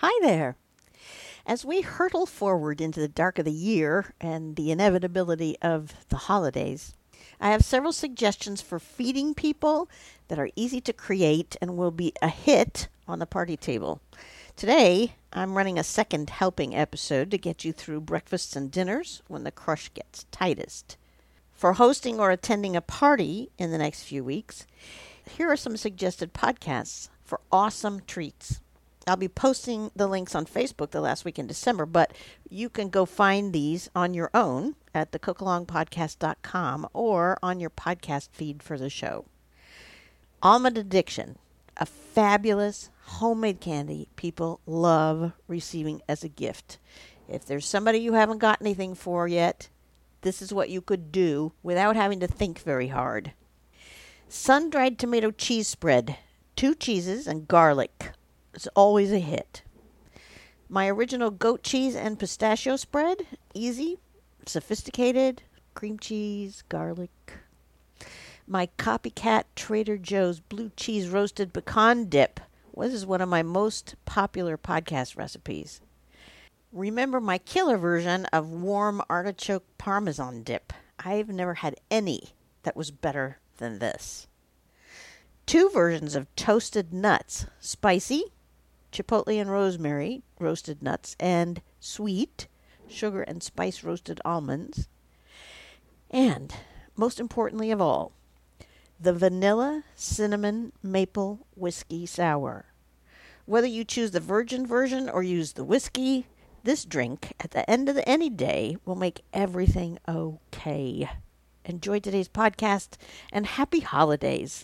Hi there. As we hurtle forward into the dark of the year and the inevitability of the holidays, I have several suggestions for feeding people that are easy to create and will be a hit on the party table. Today, I'm running a second helping episode to get you through breakfasts and dinners when the crush gets tightest. For hosting or attending a party in the next few weeks, here are some suggested podcasts for awesome treats. I'll be posting the links on Facebook the last week in December, but you can go find these on your own at thecookalongpodcast.com or on your podcast feed for the show. Almond Addiction, a fabulous homemade candy people love receiving as a gift. If there's somebody you haven't got anything for yet, this is what you could do without having to think very hard. Sun-dried tomato cheese spread, 2 cheeses and garlic. It's always a hit. My original goat cheese and pistachio spread, easy, sophisticated, cream cheese, garlic. My copycat Trader Joe's blue cheese roasted pecan dip. This is one of my most popular podcast recipes. Remember my killer version of warm artichoke parmesan dip. I've never had any that was better than this. 2 versions of toasted nuts, spicy, chipotle and rosemary roasted nuts, and sweet, sugar and spice roasted almonds. And, most importantly of all, the vanilla cinnamon maple whiskey sour. Whether you choose the virgin version or use the whiskey, this drink at the end of any day will make everything okay. Enjoy today's podcast and happy holidays.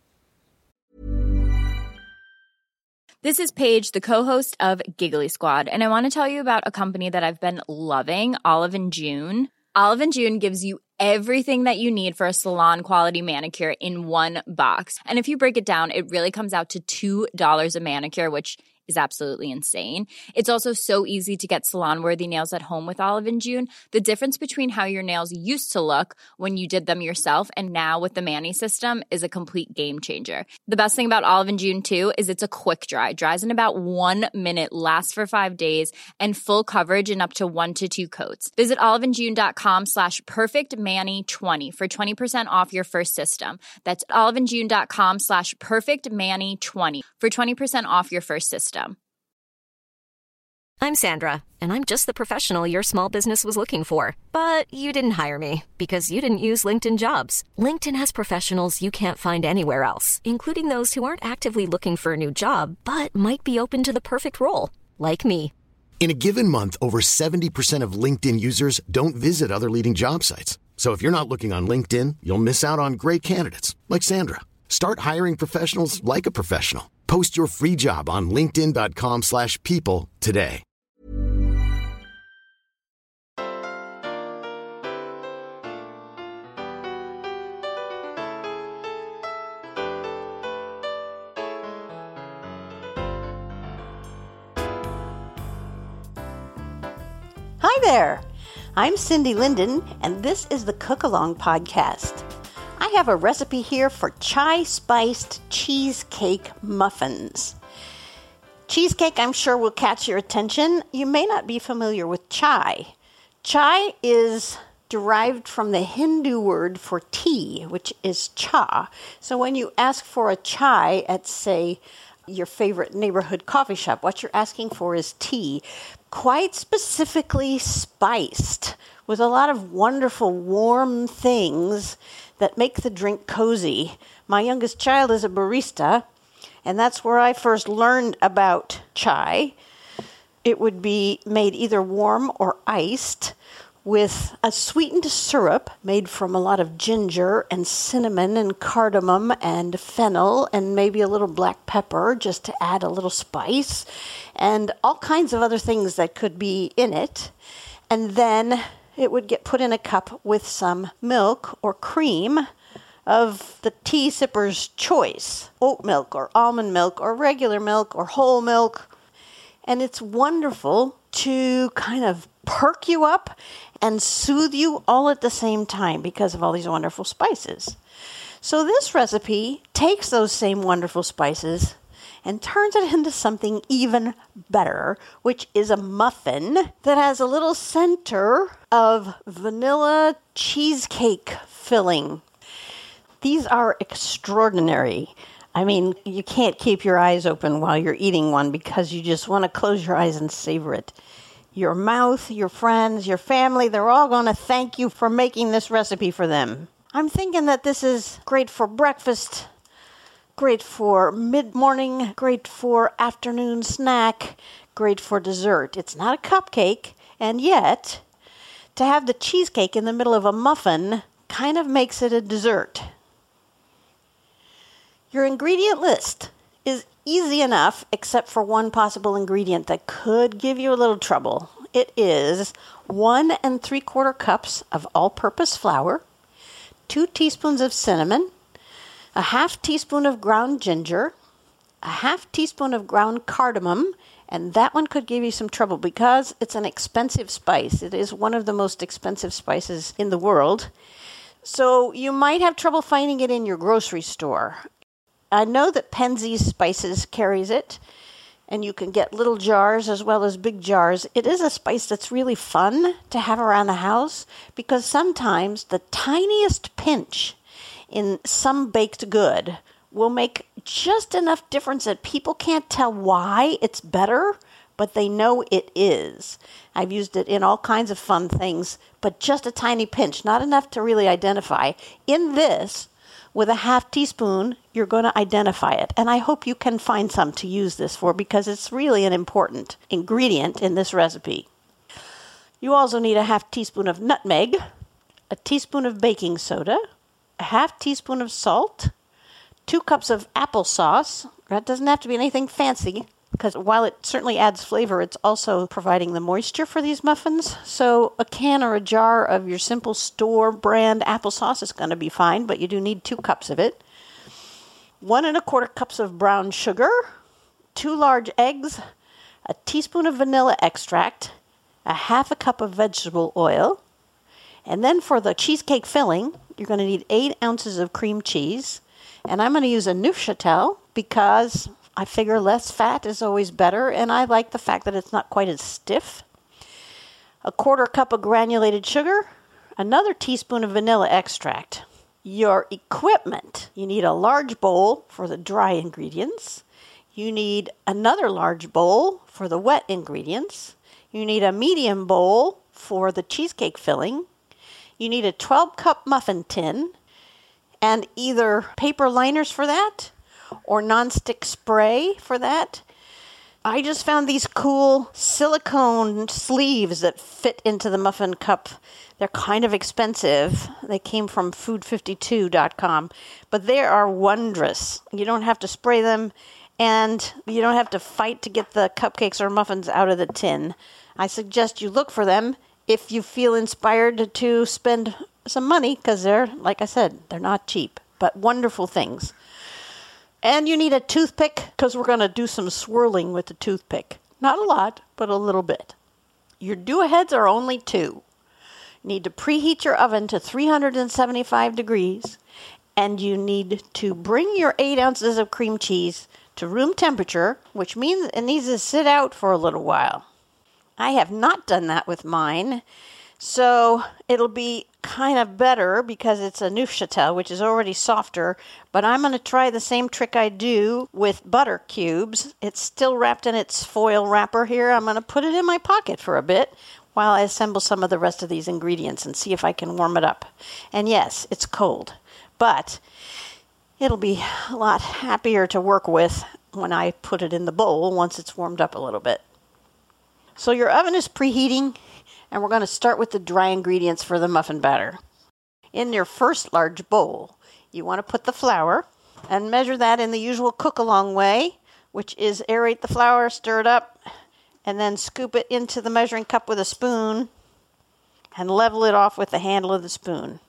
This is Paige, the co-host of Giggly Squad, and I want to tell you about a company that I've been loving, Olive & June. Olive & June gives you everything that you need for a salon-quality manicure in one box. And if you break it down, it really comes out to $2 a manicure, which is absolutely insane. It's also so easy to get salon-worthy nails at home with Olive & June. The difference between how your nails used to look when you did them yourself and now with the Mani system is a complete game changer. The best thing about Olive & June, too, is it's a quick dry. Dries in about 1 minute, lasts for 5 days, and full coverage in up to 1 to 2 coats. Visit oliveandjune.com/perfectmani20 for 20% off your first system. That's oliveandjune.com/perfectmani20 for 20% off your first system. I'm Sandra, and I'm just the professional your small business was looking for. But you didn't hire me because you didn't use LinkedIn Jobs. LinkedIn has professionals you can't find anywhere else, including those who aren't actively looking for a new job, but might be open to the perfect role, like me. In a given month, over 70% of LinkedIn users don't visit other leading job sites. So if you're not looking on LinkedIn, you'll miss out on great candidates, like Sandra. Start hiring professionals like a professional. Post your free job on linkedin.com/people today. Hi there. I'm Cindy Linden, and this is the Cook Along Podcast. I have a recipe here for chai-spiced cheesecake muffins. Cheesecake, I'm sure, will catch your attention. You may not be familiar with chai. Chai is derived from the Hindu word for tea, which is cha. So when you ask for a chai at, say, your favorite neighborhood coffee shop, what you're asking for is tea, quite specifically spiced with a lot of wonderful warm things that make the drink cozy. My youngest child is a barista, and that's where I first learned about chai. It would be made either warm or iced with a sweetened syrup made from a lot of ginger and cinnamon and cardamom and fennel and maybe a little black pepper just to add a little spice and all kinds of other things that could be in it. And then it would get put in a cup with some milk or cream of the tea sipper's choice, oat milk or almond milk or regular milk or whole milk. And it's wonderful to kind of perk you up and soothe you all at the same time because of all these wonderful spices. So this recipe takes those same wonderful spices and turns it into something even better, which is a muffin that has a little center of vanilla cheesecake filling. These are extraordinary. I mean, you can't keep your eyes open while you're eating one because you just want to close your eyes and savor it. Your mouth, your friends, your family, they're all going to thank you for making this recipe for them. I'm thinking that this is great for breakfast, great for mid-morning, great for afternoon snack, great for dessert. It's not a cupcake, and yet, to have the cheesecake in the middle of a muffin kind of makes it a dessert. Your ingredient list is easy enough, except for one possible ingredient that could give you a little trouble. It is 1 3/4 cups of all-purpose flour, 2 teaspoons of cinnamon, a half teaspoon of ground ginger, a half teaspoon of ground cardamom, and that one could give you some trouble because it's an expensive spice. It is one of the most expensive spices in the world. So you might have trouble finding it in your grocery store. I know that Penzeys Spices carries it, and you can get little jars as well as big jars. It is a spice that's really fun to have around the house because sometimes the tiniest pinch in some baked good will make just enough difference that people can't tell why it's better, but they know it is. I've used it in all kinds of fun things, but just a tiny pinch, not enough to really identify. In this, with a half teaspoon, you're going to identify it. And I hope you can find some to use this for because it's really an important ingredient in this recipe. You also need a half teaspoon of nutmeg, a teaspoon of baking soda, a half teaspoon of salt, 2 cups of applesauce. That doesn't have to be anything fancy because while it certainly adds flavor, it's also providing the moisture for these muffins. So a can or a jar of your simple store brand applesauce is going to be fine, but you do need 2 cups of it. 1 1/4 cups of brown sugar, 2 large eggs, a teaspoon of vanilla extract, a half a cup of vegetable oil. And then for the cheesecake filling, you're going to need 8 ounces of cream cheese. And I'm going to use a Neufchâtel because I figure less fat is always better, and I like the fact that it's not quite as stiff. A 1/4 cup of granulated sugar, another teaspoon of vanilla extract. Your equipment, you need a large bowl for the dry ingredients. You need another large bowl for the wet ingredients. You need a medium bowl for the cheesecake filling. You need a 12-cup muffin tin, and either paper liners for that or nonstick spray for that. I just found these cool silicone sleeves that fit into the muffin cup. They're kind of expensive. They came from food52.com, but they are wondrous. You don't have to spray them, and you don't have to fight to get the cupcakes or muffins out of the tin. I suggest you look for them if you feel inspired to spend some money, because they're, like I said, they're not cheap, but wonderful things. And you need a toothpick, because we're going to do some swirling with the toothpick. Not a lot, but a little bit. Your do-aheads are only 2. You need to preheat your oven to 375 degrees, and you need to bring your 8 ounces of cream cheese to room temperature, which means it needs to sit out for a little while. I have not done that with mine, so it'll be kind of better because it's a Neufchâtel, which is already softer, but I'm going to try the same trick I do with butter cubes. It's still wrapped in its foil wrapper here. I'm going to put it in my pocket for a bit while I assemble some of the rest of these ingredients and see if I can warm it up. And yes, it's cold, but it'll be a lot happier to work with when I put it in the bowl once it's warmed up a little bit. So your oven is preheating, and we're going to start with the dry ingredients for the muffin batter. In your first large bowl, you want to put the flour and measure that in the usual cook-along way, which is aerate the flour, stir it up, and then scoop it into the measuring cup with a spoon and level it off with the handle of the spoon.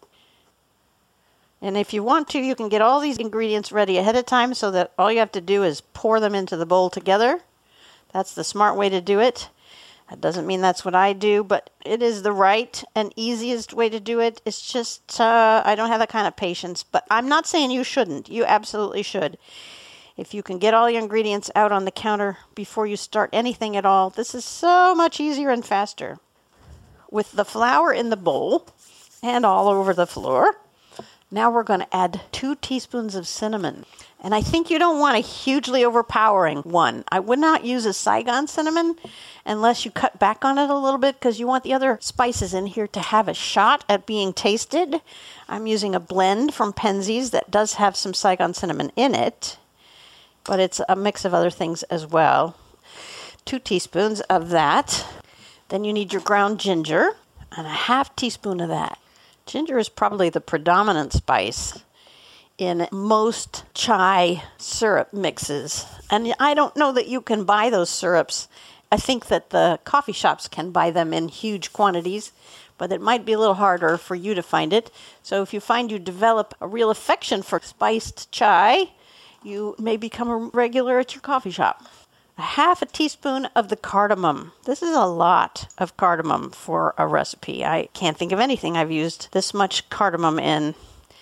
And if you want to, you can get all these ingredients ready ahead of time so that all you have to do is pour them into the bowl together. That's the smart way to do it. That doesn't mean that's what I do, but it is the right and easiest way to do it. It's just, I don't have that kind of patience, but I'm not saying you shouldn't. You absolutely should. If you can get all your ingredients out on the counter before you start anything at all, this is so much easier and faster. With the flour in the bowl and all over the floor, now we're going to add 2 teaspoons of cinnamon. And I think you don't want a hugely overpowering one. I would not use a Saigon cinnamon unless you cut back on it a little bit because you want the other spices in here to have a shot at being tasted. I'm using a blend from Penzeys that does have some Saigon cinnamon in it, but it's a mix of other things as well. 2 teaspoons of that. Then you need your ground ginger and a half teaspoon of that. Ginger is probably the predominant spice in most chai syrup mixes. And I don't know that you can buy those syrups. I think that the coffee shops can buy them in huge quantities, but it might be a little harder for you to find it. So if you find you develop a real affection for spiced chai, you may become a regular at your coffee shop. A half a teaspoon of the cardamom. This is a lot of cardamom for a recipe. I can't think of anything I've used this much cardamom in.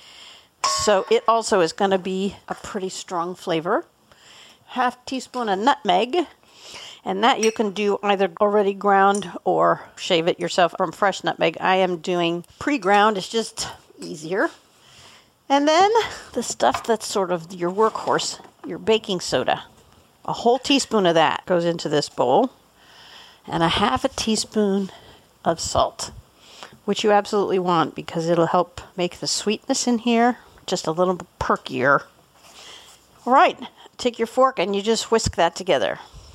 So it also is going to be a pretty strong flavor. Half teaspoon of nutmeg. And that you can do either already ground or shave it yourself from fresh nutmeg. I am doing pre-ground. It's just easier. And then the stuff that's sort of your workhorse, your baking soda. A whole teaspoon of that goes into this bowl, and a half a teaspoon of salt, which you absolutely want because it'll help make the sweetness in here just a little perkier. All right, take your fork and you just whisk that together.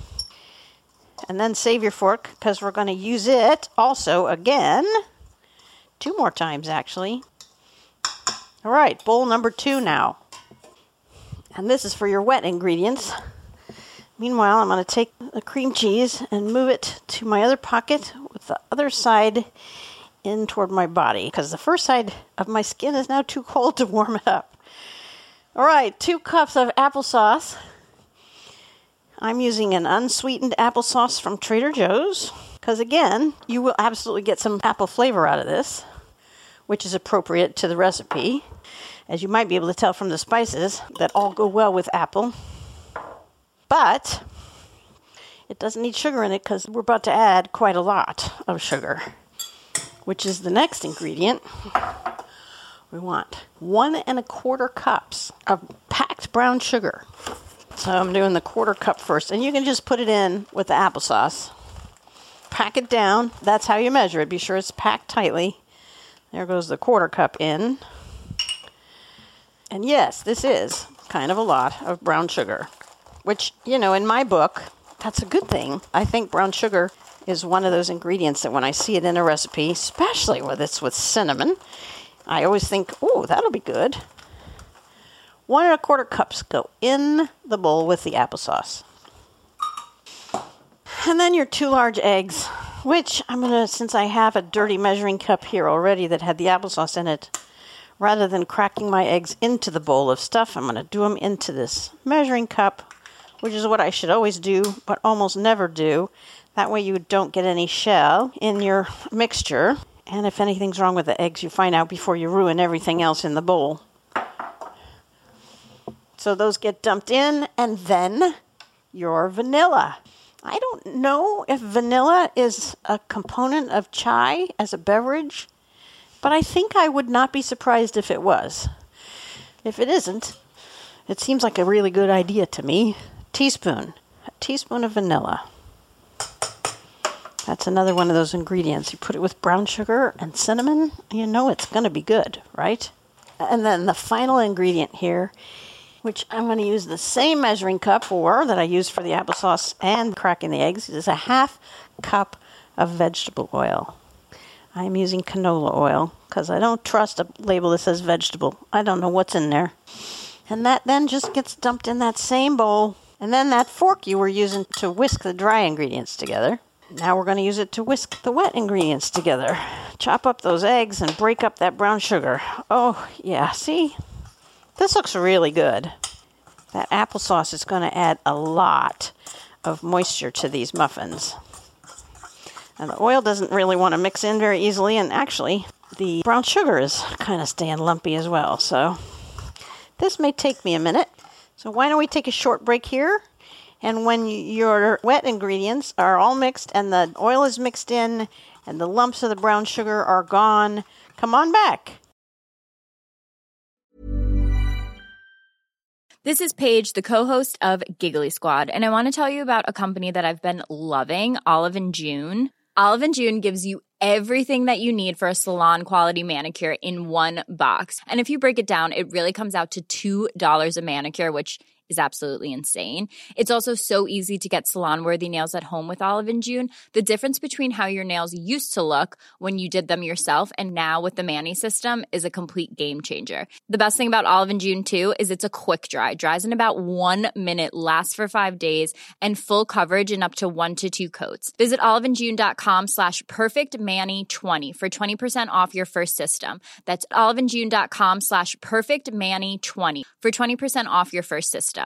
And then save your fork because we're going to use it also again, 2 more times actually. All right, bowl number 2 now. And this is for your wet ingredients. Meanwhile, I'm going to take the cream cheese and move it to my other pocket with the other side in toward my body because the first side of my skin is now too cold to warm it up. All right, 2 cups of applesauce. I'm using an unsweetened applesauce from Trader Joe's because, again, you will absolutely get some apple flavor out of this, which is appropriate to the recipe. As you might be able to tell from the spices that all go well with apple. But it doesn't need sugar in it because we're about to add quite a lot of sugar, which is the next ingredient. We want 1 1/4 cups of packed brown sugar. So I'm doing the 1/4 cup first, and you can just put it in with the applesauce. Pack it down. That's how you measure it. Be sure it's packed tightly. There goes the 1/4 cup in. And yes, this is kind of a lot of brown sugar. Which, in my book, that's a good thing. I think brown sugar is one of those ingredients that when I see it in a recipe, especially when it's with cinnamon, I always think, oh, that'll be good. 1 1/4 cups go in the bowl with the applesauce. And then your 2 large eggs, which I'm going to, since I have a dirty measuring cup here already that had the applesauce in it, rather than cracking my eggs into the bowl of stuff, I'm going to do them into this measuring cup, which is what I should always do, but almost never do. That way you don't get any shell in your mixture. And if anything's wrong with the eggs, you find out before you ruin everything else in the bowl. So those get dumped in, and then your vanilla. I don't know if vanilla is a component of chai as a beverage, but I think I would not be surprised if it was. If it isn't, it seems like a really good idea to me. A teaspoon of vanilla. That's another one of those ingredients. You put it with brown sugar and cinnamon, you know it's going to be good, right? And then the final ingredient here, which I'm going to use the same measuring cup for that I used for the applesauce and cracking the eggs, is a half cup of vegetable oil. I'm using canola oil because I don't trust a label that says vegetable. I don't know what's in there. And that then just gets dumped in that same bowl. And then that fork you were using to whisk the dry ingredients together. Now we're going to use it to whisk the wet ingredients together. Chop up those eggs and break up that brown sugar. Oh, yeah, see? This looks really good. That applesauce is going to add a lot of moisture to these muffins. And the oil doesn't really want to mix in very easily, and actually the brown sugar is kind of staying lumpy as well. So this may take me a minute So why don't we take a short break here? And when your wet ingredients are all mixed and the oil is mixed in and the lumps of the brown sugar are gone, come on back. This is Paige, the co-host of Giggly Squad, and I want to tell you about a company that I've been loving, Olive & June. Olive & June gives you everything that you need for a salon-quality manicure in one box. And if you break it down, it really comes out to $2 a manicure, which is absolutely insane. It's also so easy to get salon-worthy nails at home with Olive & June. The difference between how your nails used to look when you did them yourself and now with the Mani system is a complete game changer. The best thing about Olive & June, too, is it's a quick dry. Dries in about 1 minute, lasts for 5 days, and full coverage in up to 1 to 2 coats. Visit oliveandjune.com/perfectmani20 for 20% off your first system. That's oliveandjune.com/perfectmani20 for 20% off your first system.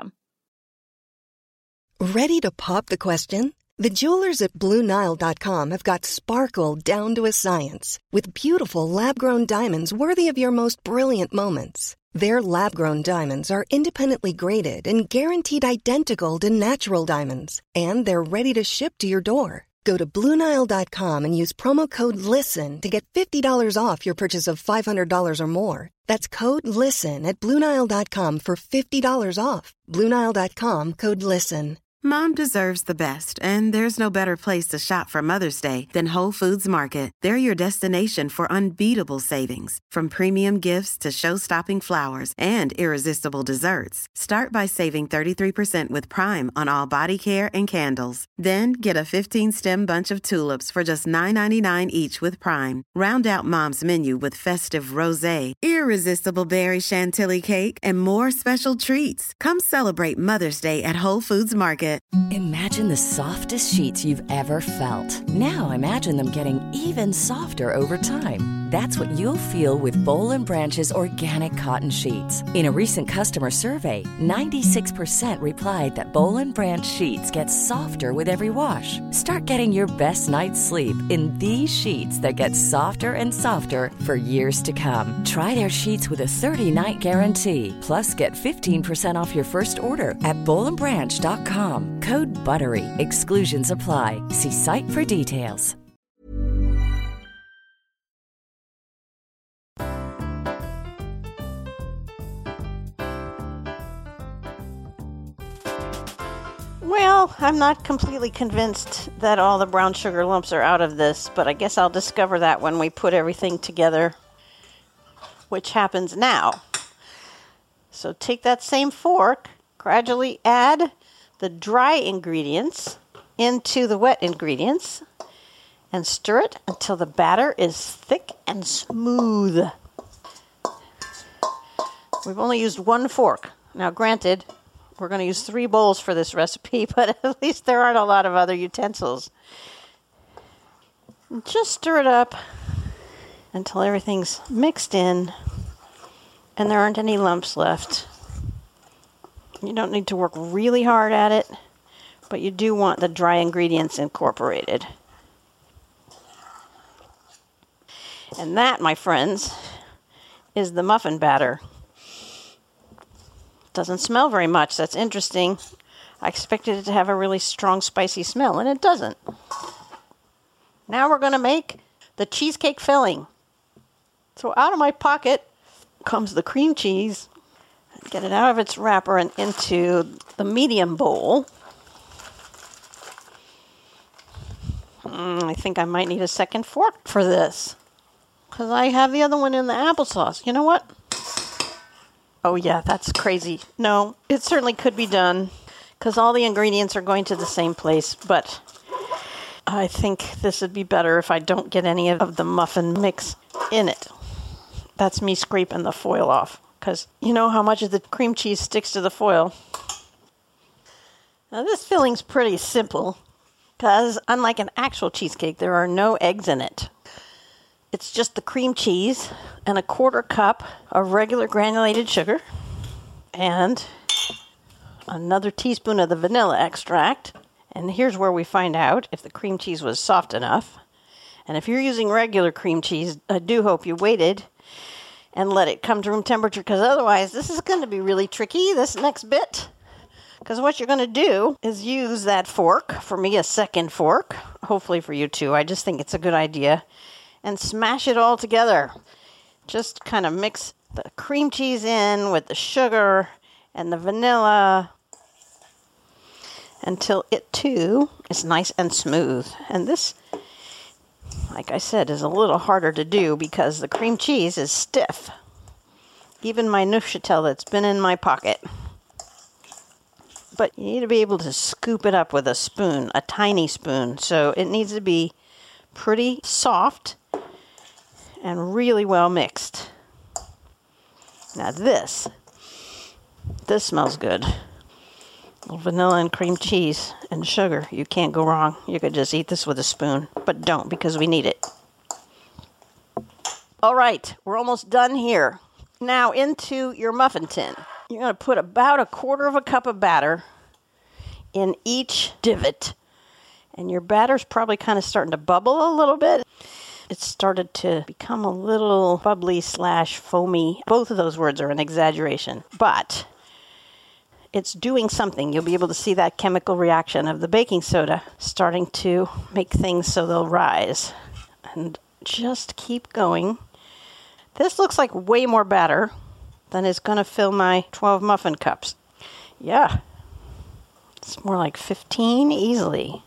Ready to pop the question? The jewelers at BlueNile.com have got sparkle down to a science with beautiful lab-grown diamonds worthy of your most brilliant moments. Their lab-grown diamonds are independently graded and guaranteed identical to natural diamonds, and they're ready to ship to your door. Go to BlueNile.com and use promo code LISTEN to get $50 off your purchase of $500 or more. That's code LISTEN at BlueNile.com for $50 off. BlueNile.com, code LISTEN. Mom deserves the best, and there's no better place to shop for Mother's Day than Whole Foods Market. They're your destination for unbeatable savings, from premium gifts to show-stopping flowers and irresistible desserts. Start by saving 33% with Prime on all body care and candles. Then get a 15-stem bunch of tulips for just $9.99 each with Prime. Round out Mom's menu with festive rosé, irresistible berry chantilly cake, and more special treats. Come celebrate Mother's Day at Whole Foods Market. Imagine the softest sheets you've ever felt. Now imagine them getting even softer over time. That's what you'll feel with Boll & Branch's organic cotton sheets. In a recent customer survey, 96% replied that Boll & Branch sheets get softer with every wash. Start getting your best night's sleep in these sheets that get softer and softer for years to come. Try their sheets with a 30-night guarantee. Plus, get 15% off your first order at bollandbranch.com. Code BUTTERY. Exclusions apply. See site for details. Well, I'm not completely convinced that all the brown sugar lumps are out of this, but I guess I'll discover that when we put everything together, which happens now. So take that same fork, gradually add the dry ingredients into the wet ingredients, and stir it until the batter is thick and smooth. We've only used one fork. Now, granted, we're going to use 3 bowls for this recipe, but at least there aren't a lot of other utensils. Just stir it up until everything's mixed in and there aren't any lumps left. You don't need to work really hard at it, but you do want the dry ingredients incorporated. And that, my friends, is the muffin batter. Doesn't smell very much. That's interesting. I expected it to have a really strong, spicy smell, and it doesn't. Now we're going to make the cheesecake filling. So out of my pocket comes the cream cheese. Get it out of its wrapper and into the medium bowl. I think I might need a second fork for this, because I have the other one in the applesauce. You know what? Oh yeah, that's crazy. No, it certainly could be done, because all the ingredients are going to the same place, but I think this would be better if I don't get any of the muffin mix in it. That's me scraping the foil off, because you know how much of the cream cheese sticks to the foil. Now this filling's pretty simple, because unlike an actual cheesecake, there are no eggs in it. It's just the cream cheese and a 1/4 cup of regular granulated sugar and another teaspoon of the vanilla extract. And here's where we find out if the cream cheese was soft enough. And if you're using regular cream cheese, I do hope you waited and let it come to room temperature, because otherwise this is going to be really tricky, this next bit. Because what you're going to do is use that fork, for me a second fork, hopefully for you too, I just think it's a good idea, and smash it all together. Just kind of mix the cream cheese in with the sugar and the vanilla until it too is nice and smooth. And this, like I said, is a little harder to do because the cream cheese is stiff. Even my Neufchâtel that's been in my pocket. But you need to be able to scoop it up with a spoon, a tiny spoon. So it needs to be pretty soft and really well mixed. Now this smells good. Vanilla and cream cheese and sugar. You can't go wrong. You could just eat this with a spoon, but don't, because we need it. All right, we're almost done here. Now into your muffin tin. You're going to put about 1/4 cup of batter in each divot. And your batter's probably kind of starting to bubble a little bit. It's started to become a little bubbly / foamy. Both of those words are an exaggeration, but it's doing something. You'll be able to see that chemical reaction of the baking soda starting to make things so they'll rise. And just keep going. This looks like way more batter than is going to fill my 12 muffin cups. Yeah, it's more like 15 easily.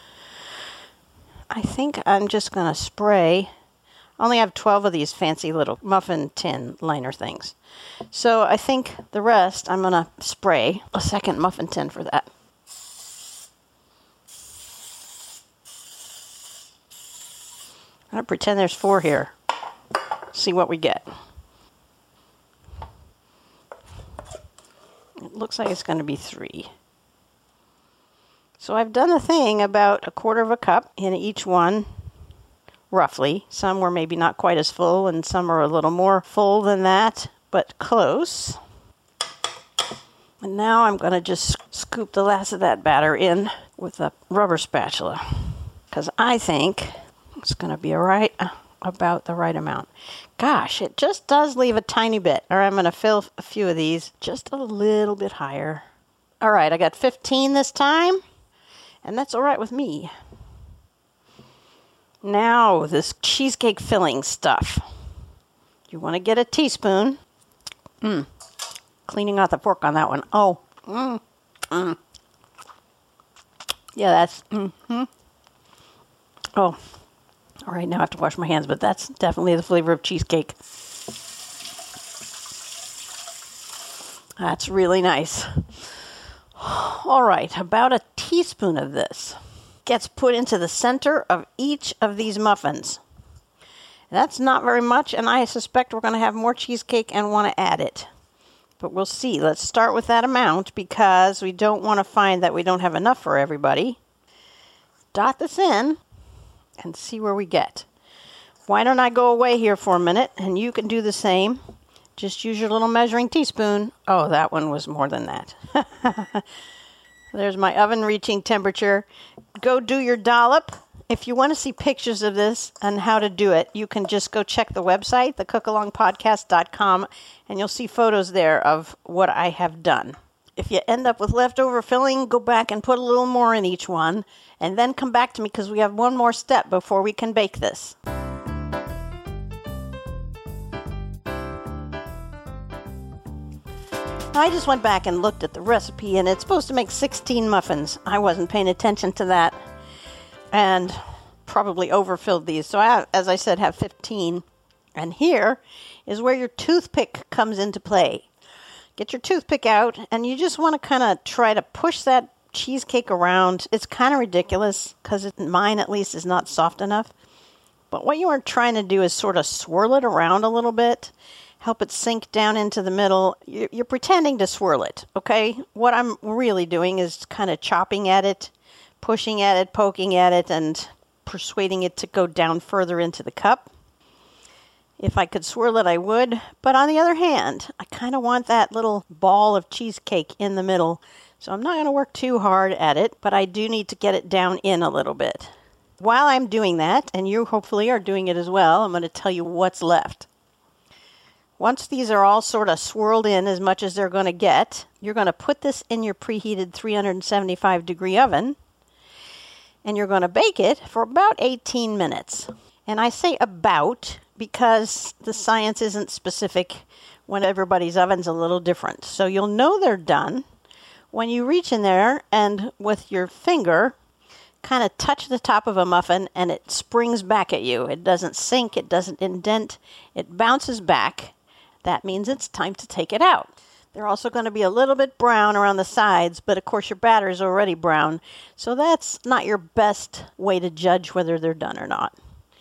I think I'm just going to spray. I only have 12 of these fancy little muffin tin liner things. So I think the rest, I'm going to spray a second muffin tin for that. I'm going to pretend there's 4 here. See what we get. It looks like it's going to be 3. So I've done the thing about 1/4 cup in each one, roughly. Some were maybe not quite as full, and some are a little more full than that, but close. And now I'm going to just scoop the last of that batter in with a rubber spatula, because I think it's going to be about the right amount. Gosh, it just does leave a tiny bit. Or I'm going to fill a few of these just a little bit higher. All right, I got 15 this time, and that's all right with me. Now, this cheesecake filling stuff. You want to get a teaspoon. Cleaning out the fork on that one. Oh. Yeah, that's... Oh. All right, now I have to wash my hands, but that's definitely the flavor of cheesecake. That's really nice. All right, about a teaspoon of this gets put into the center of each of these muffins. That's not very much, and I suspect we're going to have more cheesecake and want to add it. But we'll see. Let's start with that amount because we don't want to find that we don't have enough for everybody. Dot this in and see where we get. Why don't I go away here for a minute and you can do the same. Just use your little measuring teaspoon. Oh, that one was more than that. There's my oven reaching temperature. Go do your dollop. If you want to see pictures of this and how to do it, you can just go check the website, thecookalongpodcast.com, and you'll see photos there of what I have done. If you end up with leftover filling, go back and put a little more in each one, and then come back to me because we have one more step before we can bake this. I just went back and looked at the recipe, and it's supposed to make 16 muffins. I wasn't paying attention to that and probably overfilled these. So I, as I said, have 15. And here is where your toothpick comes into play. Get your toothpick out, and you just want to kind of try to push that cheesecake around. It's kind of ridiculous because mine, at least, is not soft enough. But what you are trying to do is sort of swirl it around a little bit, help it sink down into the middle. You're pretending to swirl it, okay? What I'm really doing is kind of chopping at it, pushing at it, poking at it, and persuading it to go down further into the cup. If I could swirl it, I would. But on the other hand, I kind of want that little ball of cheesecake in the middle. So I'm not going to work too hard at it, but I do need to get it down in a little bit. While I'm doing that, and you hopefully are doing it as well, I'm going to tell you what's left. Once these are all sort of swirled in as much as they're going to get, you're going to put this in your preheated 375-degree oven, and you're going to bake it for about 18 minutes. And I say about because the science isn't specific when everybody's oven's a little different. So you'll know they're done when you reach in there and with your finger kind of touch the top of a muffin and it springs back at you. It doesn't sink, it doesn't indent, it bounces back. That means it's time to take it out. They're also going to be a little bit brown around the sides, but of course your batter is already brown, so that's not your best way to judge whether they're done or not.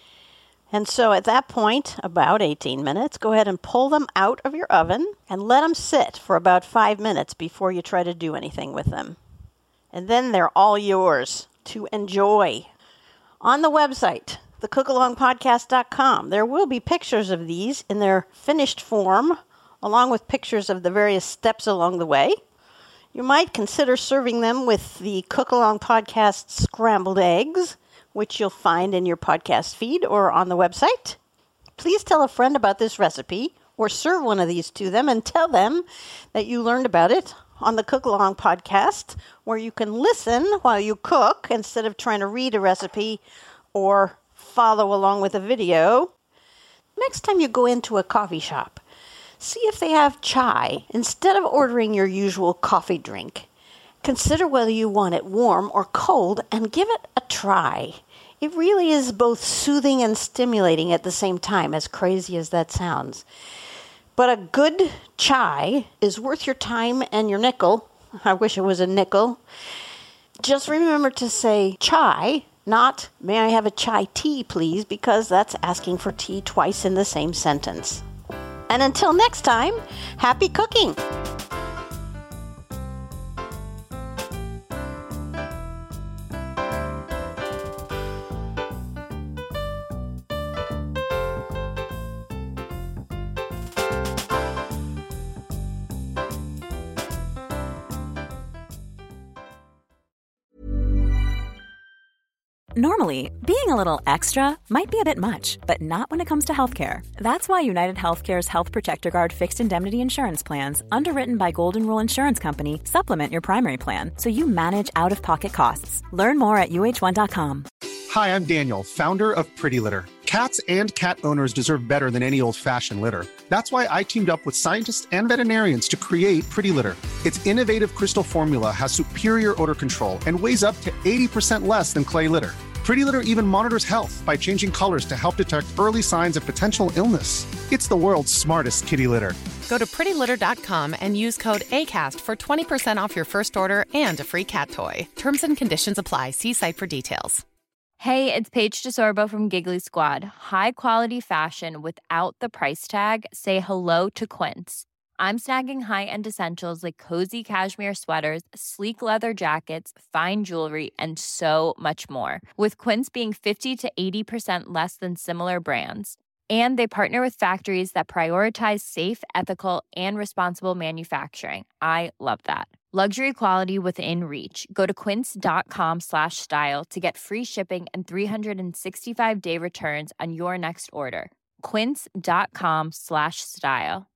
And so at that point, about 18 minutes, go ahead and pull them out of your oven and let them sit for about 5 minutes before you try to do anything with them. And then they're all yours to enjoy. On the website, thecookalongpodcast.com, there will be pictures of these in their finished form, along with pictures of the various steps along the way. You might consider serving them with the Cook Along Podcast scrambled eggs, which you'll find in your podcast feed or on the website. Please tell a friend about this recipe or serve one of these to them and tell them that you learned about it on the Cook Along Podcast, where you can listen while you cook instead of trying to read a recipe or follow along with a video. Next time you go into a coffee shop, see if they have chai instead of ordering your usual coffee drink. Consider whether you want it warm or cold and give it a try. It really is both soothing and stimulating at the same time, as crazy as that sounds. But a good chai is worth your time and your nickel. I wish it was a nickel. Just remember to say chai, not may I have a chai tea, please, because that's asking for tea twice in the same sentence. And until next time, happy cooking! Normally, being a little extra might be a bit much, but not when it comes to healthcare. That's why United Healthcare's Health Protector Guard fixed indemnity insurance plans, underwritten by Golden Rule Insurance Company, supplement your primary plan so you manage out-of-pocket costs. Learn more at UH1.com. Hi, I'm Daniel, founder of Pretty Litter. Cats and cat owners deserve better than any old-fashioned litter. That's why I teamed up with scientists and veterinarians to create Pretty Litter. Its innovative crystal formula has superior odor control and weighs up to 80% less than clay litter. Pretty Litter even monitors health by changing colors to help detect early signs of potential illness. It's the world's smartest kitty litter. Go to prettylitter.com and use code ACAST for 20% off your first order and a free cat toy. Terms and conditions apply. See site for details. Hey, it's Paige DeSorbo from Giggly Squad. High quality fashion without the price tag. Say hello to Quince. I'm snagging high-end essentials like cozy cashmere sweaters, sleek leather jackets, fine jewelry, and so much more. With Quince being 50 to 80% less than similar brands. And they partner with factories that prioritize safe, ethical, and responsible manufacturing. I love that. Luxury quality within reach. Go to quince.com/style to get free shipping and 365-day returns on your next order. Quince.com/style.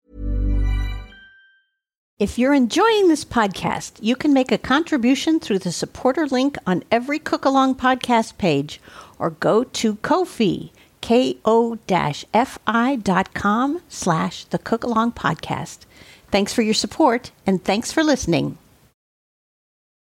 If you're enjoying this podcast, you can make a contribution through the supporter link on every Cook Along podcast page or go to Ko-fi, ko-fi.com/the Cook Along Podcast. Thanks for your support and thanks for listening.